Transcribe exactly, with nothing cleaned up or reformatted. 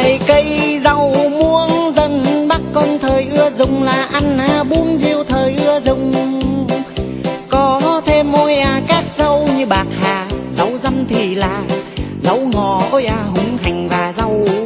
vài cây rau muống dân Bắc con thời ưa dùng là ăn bún riêu thời ưa dùng. Có thêm môi à, các rau như bạc hà, rau răm thì là rau ngò ôi à, húng hành và rau